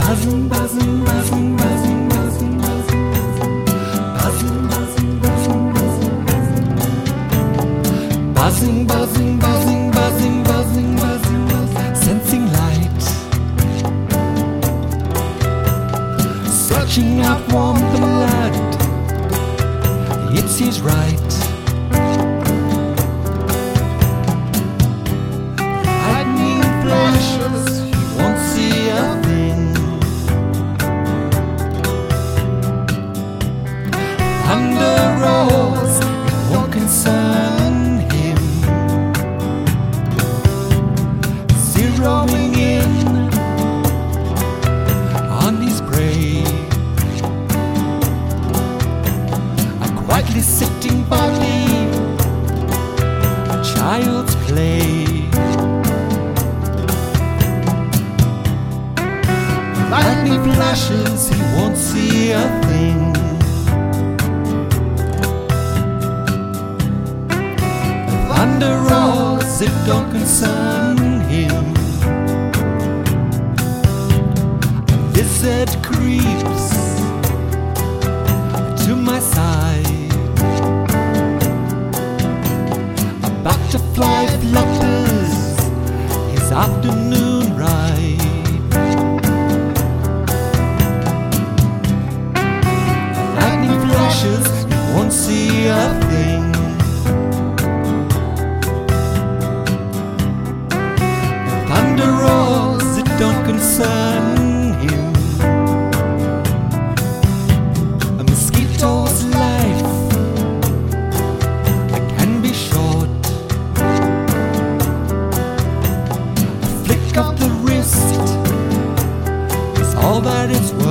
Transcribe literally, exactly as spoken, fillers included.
Buzzing, buzzing, buzzing, buzzing, buzzing, buzzing, buzzing, buzzing, buzzing, buzzing, buzzing, buzzing, buzzing, buzzing, buzzing, buzzing, buzzing, sensing light, searching out warm blood. It's his right. Lightning flashes, he won't see a thing. Thunder rolls, it won't concern him. Zeroing in on his prey, a quietly sitting body, a child's play. Lightning flashes, he won't see a thing. Thunder rolls, it don't concern him. A lizard creeps to my side. A butterfly flutters his afternoon ride. Lightning flashes, you won't see a thing. Thunder rolls, it don't concern him. A mosquito's life, it can be short. A flick of the wrist is all that it's worth.